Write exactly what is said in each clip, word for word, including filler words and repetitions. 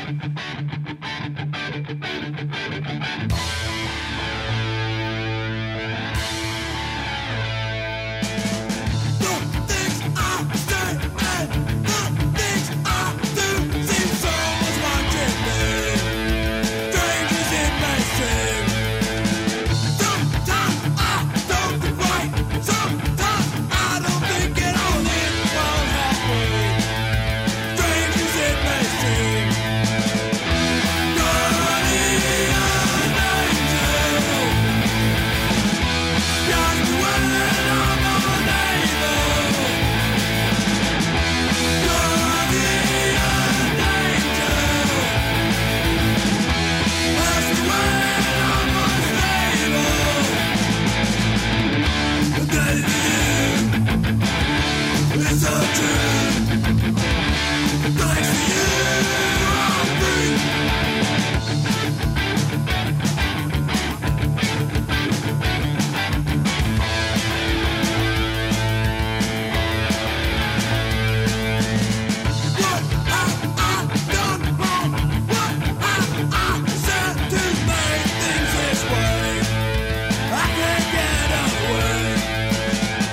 I can't get away.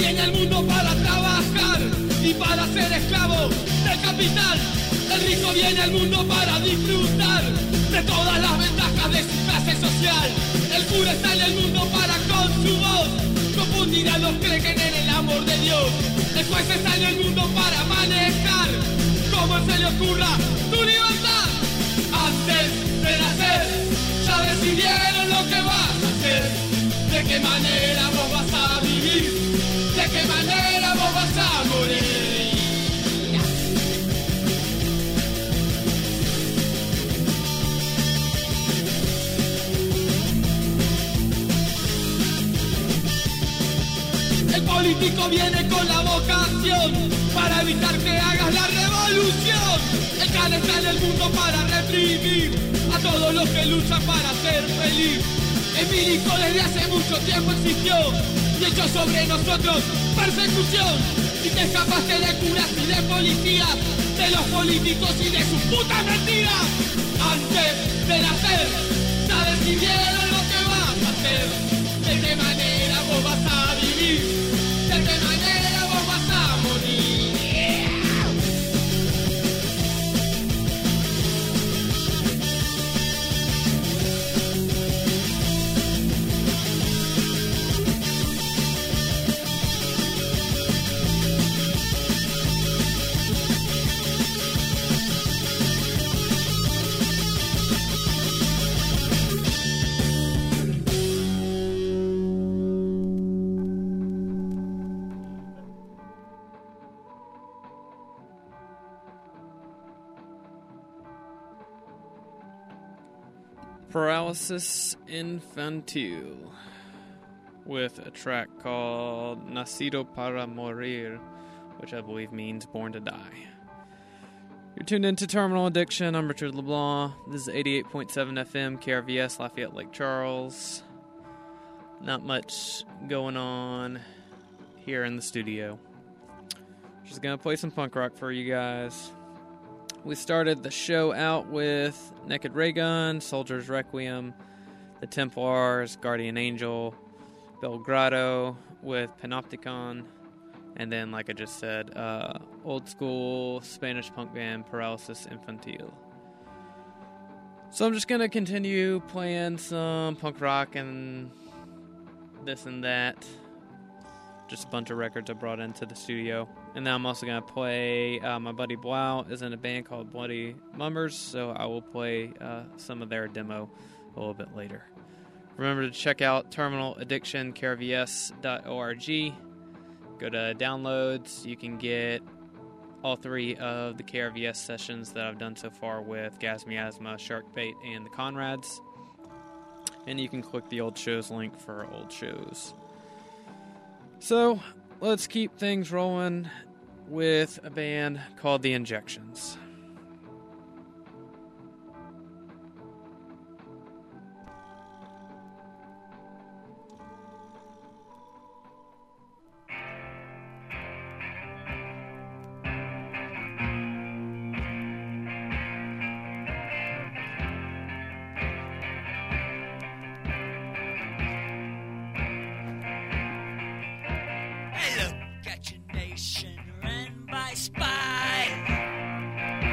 viene al mundo para trabajar y para ser esclavo del capital. El rico viene al mundo para disfrutar de todas las ventajas de su clase social. El cura está en el mundo para con su voz confundir a los que creen en el amor de Dios. El juez está en el mundo para manejar como se le ocurra tu libertad. Antes de nacer ya decidieron lo que vas a hacer, de qué manera vos vas a vivir, de qué manera vos vas a morir. El político viene con la vocación para evitar que hagas la revolución. El can está en el mundo para reprimir a todos los que luchan para ser feliz. El milico desde hace mucho tiempo existió y echó sobre nosotros persecución. Si te escapaste de curas y de policías, de los políticos y de sus putas mentiras. Antes de nacer ya decidieron lo que vas a hacer, de qué manera vos vas a vivir, de qué manera vos vas a morir. Paralysis Infantil with a track called Nacido para Morir, which I believe means Born to Die. You're tuned into Terminal Addiction. I'm Richard LeBlanc. This is eighty-eight point seven F M, K R V S, Lafayette Lake Charles. Not much going on here in the studio. Just gonna play some punk rock for you guys. We started the show out with Naked Raygun, Soldier's Requiem, The Templars, Guardian Angel, Belgrado with Panopticon, and then, like I just said, uh, old school Spanish punk band Paralysis Infantil. So I'm just going to continue playing some punk rock and this and that. Just a bunch of records I brought into the studio. And now I'm also going to play, uh, my buddy Blau is in a band called Bloody Mummers, so I will play uh, some of their demo a little bit later. Remember to check out Terminal Addiction, K R V S dot org. Go to downloads. You can get all three of the K R V S sessions that I've done so far with Gas Miasma, Sharkbait, and the Conrads. And you can click the old shows link for old shows. So, let's keep things rolling with a band called The Injections. Look at your nation run by spies.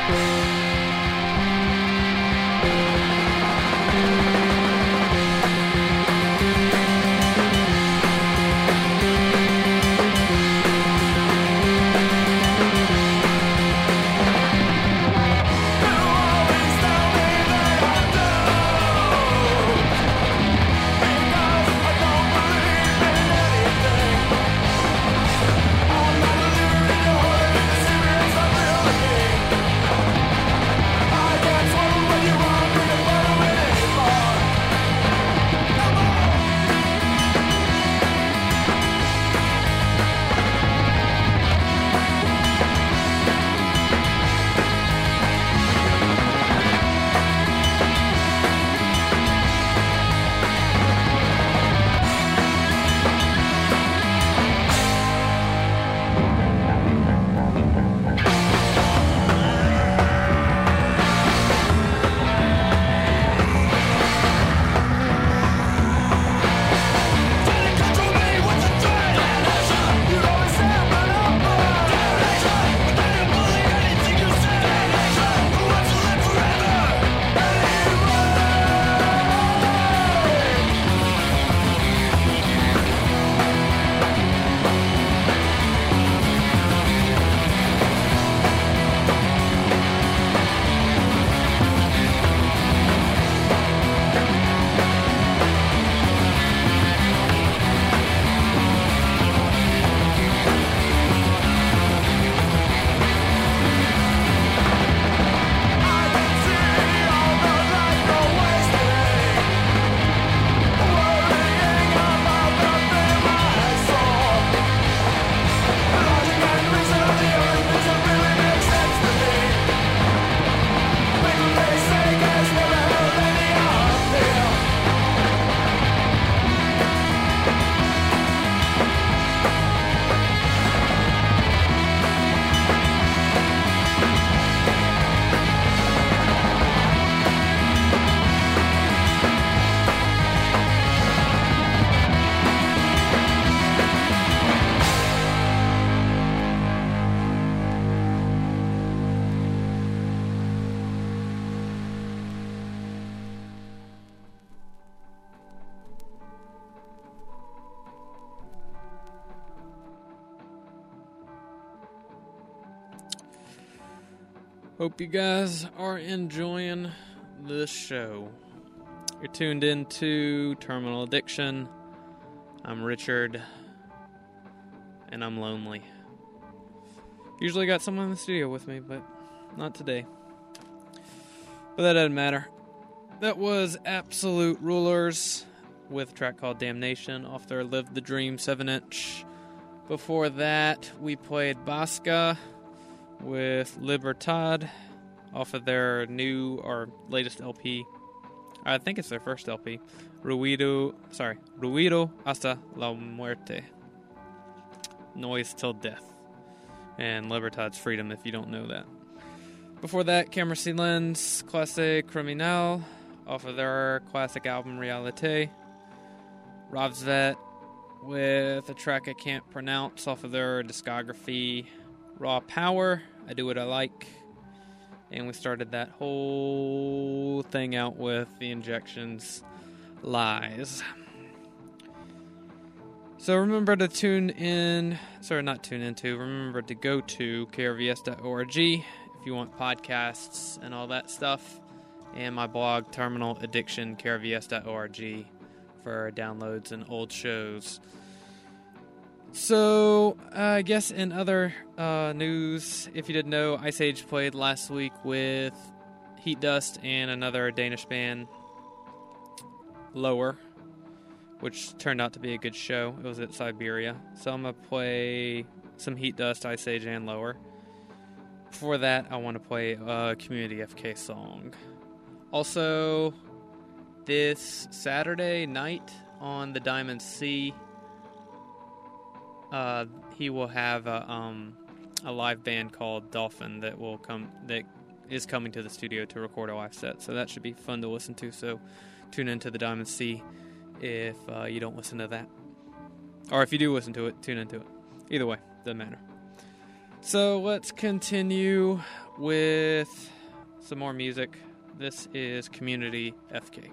Hope you guys are enjoying this show. You're tuned into Terminal Addiction. I'm Richard, and I'm lonely. Usually got someone in the studio with me, but not today. But that doesn't matter. That was Absolute Rulers with a track called Damnation off their Live the Dream seven inch. Before that, we played Basca with Libertad off of their new or latest L P. I think it's their first L P. Ruido, sorry, Ruido hasta la muerte. Noise till death. And Libertad's Freedom, if you don't know that. Before that, Camera C Lens, Classe Criminal, off of their classic album Realite. Ravsvet with a track I can't pronounce off of their discography Raw Power, I Do What I Like. And we started that whole thing out with The Injections, Lies. So remember to tune in, sorry, not tune into, remember to go to K R V S dot org if you want podcasts and all that stuff. And my blog, Terminal Addiction, K R V S dot org for downloads and old shows. So, uh, I guess in other uh, news, if you didn't know, Ice Age played last week with Heat Dust and another Danish band, Lower, which turned out to be a good show. It was at Siberia. So I'm going to play some Heat Dust, Ice Age, and Lower. Before that, I want to play a Community F K song. Also, this Saturday night on the Diamond Sea, Uh, he will have a, um, a live band called Dolphin that will come that is coming to the studio to record a live set. So that should be fun to listen to. So tune into the Diamond Sea if uh, you don't listen to that, or if you do listen to it, tune into it. Either way, doesn't matter. So let's continue with some more music. This is Community F K.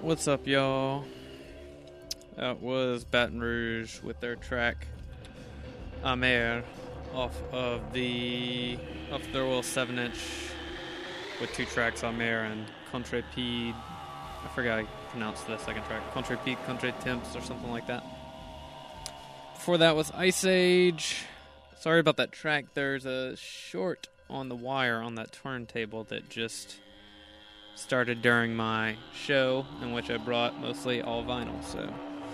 What's up, y'all? That was Baton Rouge with their track Amer off of the off their little seven inch with two tracks, Amer and Contrepide. I forgot how you pronounce the second track. Contrepide, Contretemps, or something like that. Before that was Ice Age. Sorry about that track. There's a short on the wire on that turntable that just started during my show, in which I brought mostly all vinyl, so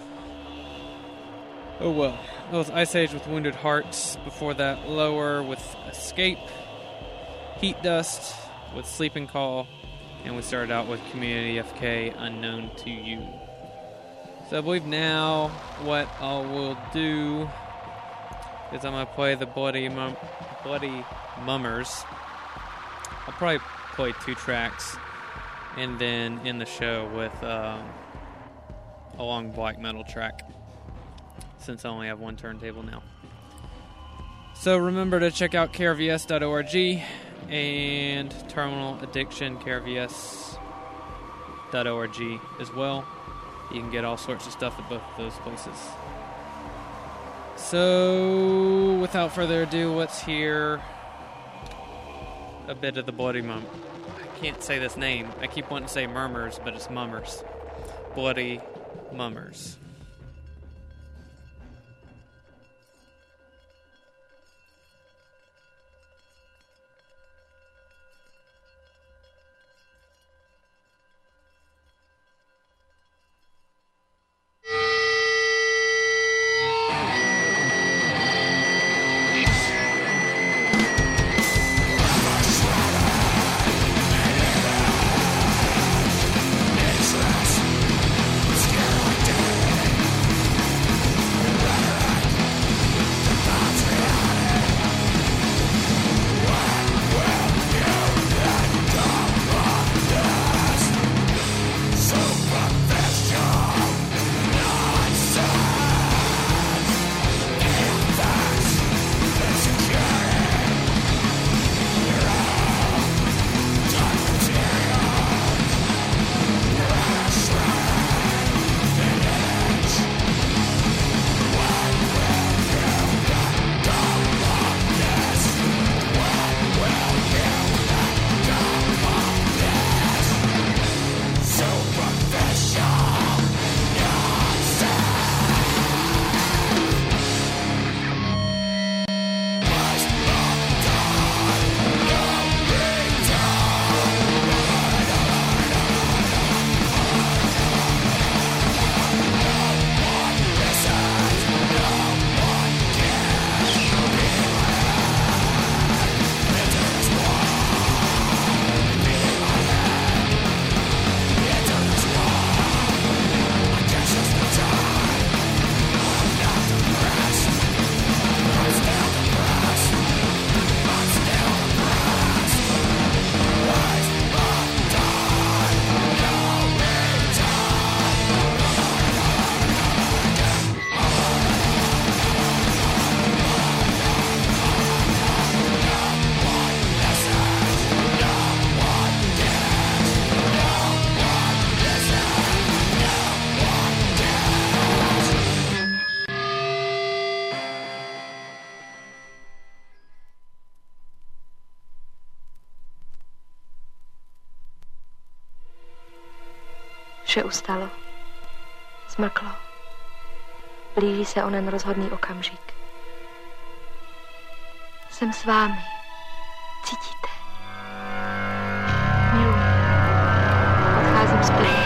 oh well. That was Ice Age with Wounded Hearts. Before that, Lower with Escape, Heat Dust with Sleeping Call, and we started out with Community F K, Unknown to You. So I believe now what I will do is I'm going to play the Bloody, Mum- Bloody Mummers. I'll probably play two tracks and then end the show with um, a long black metal track, since I only have one turntable now. So remember to check out K R V S dot org and Terminal Addiction, K R V S dot org as well. You can get all sorts of stuff at both of those places. So, without further ado, let's hear a bit of the Bloody Mum. I can't say this name. I keep wanting to say Murmurs, but it's Mummers. Bloody Mummers. Vše ustalo. Zmrklo. Blíží se onen rozhodný okamžik. Jsem s vámi. Cítíte? Miluji. Odcházím zpět.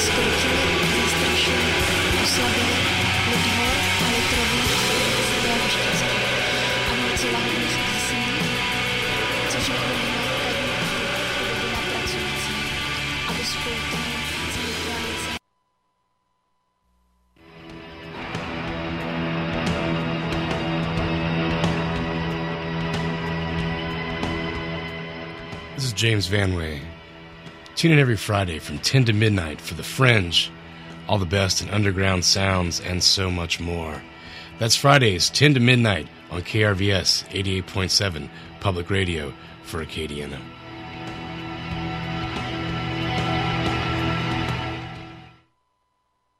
zkrutili, zastrašili, oslabili, lid hor a litrový sedel na štěstí a noci lahodných písní, což vyplnila každý rodina pracující, aby spolu toho celý králce. This is James Vanway. Tune in every Friday from ten to midnight for The Fringe, all the best in underground sounds and so much more. That's Fridays, ten to midnight on K R V S eighty-eight point seven Public Radio for Acadiana.